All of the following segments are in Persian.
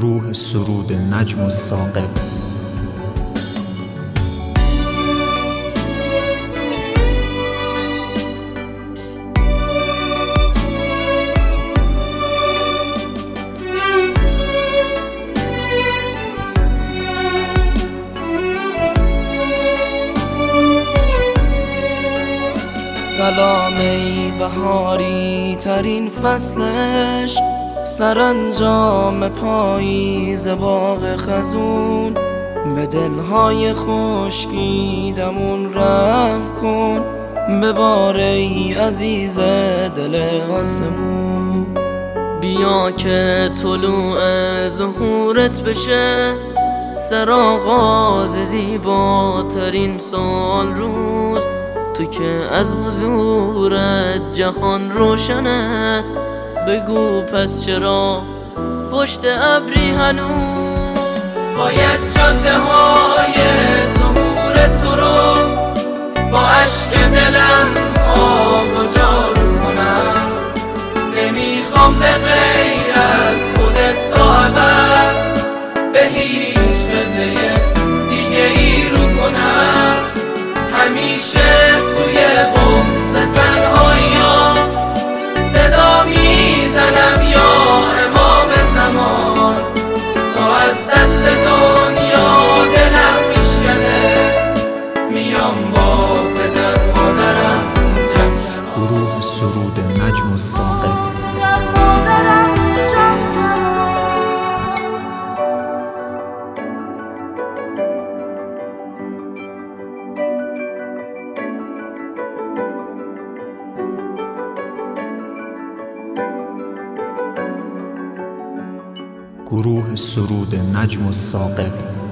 گروه سرود نجم الثاقب. سلام ای بهاری ترین فصلش، سرانجام پاییز باغ خزون. به دلهای خشکیدمون رحم کن، ببار ای عزیز دل آسمون. بیا که طلوع ظهورت بشه، سرآغاز زیباترین سال روز. تو که از حضورت جهان روشنه، بگو پس چرا پشت ابری هنوز. باید جاده های ظهور تو رو با اشک دلم آب و جارو کنم. نمیخوام به غیر از خودت تا ابد به هیچ قبله دیگه ای رو کنم. همیشه توی بغض تنهایی‌ها صدا میزنم یا امام زمان. تا از دست دنیا دلم میشکنه، میام با پدر مادرم جمع. گروه سرود نجم الثاقب. گروه سرود نجم الثاقب.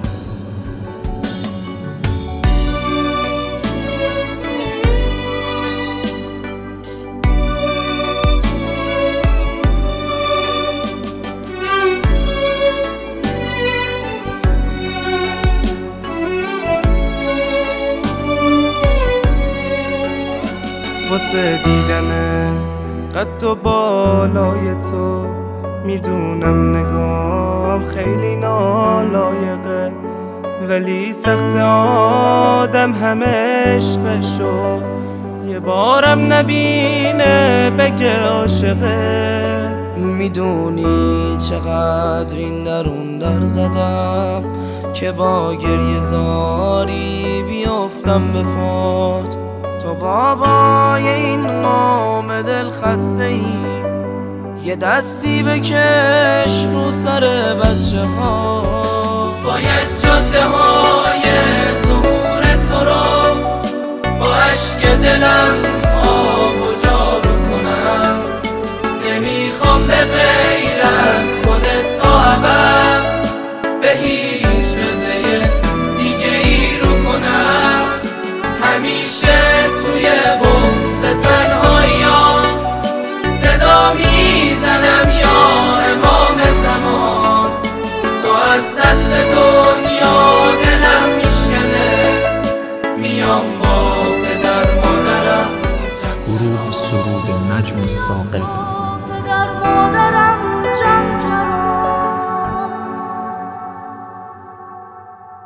واسه دیدن قد و بالای تو میدونم نگام خیلی نالایقه، ولی سخت آدم همه عشقشو یه بارم نبینه بگه عاشقه. میدونی چقدر این درون در زدم که با گریه زاری بیافتم به پات. تو بابای این قوم دل خسته ای، یه دستی بکش رو سر بچه ها. باید جاده های ظهور تو رو با اشک دلم آب و جارو کنم. نمیخوام به غیر از خودت تا ابد به هیچ قبله دیگه ای رو کنم. همیشه توی بغض تنهایی‌ها صدا میزنم یا امام زمان. تو از دست دنیا دلم میشکنه، میام با پدر مادرم. گروه سرود نجم الثاقب.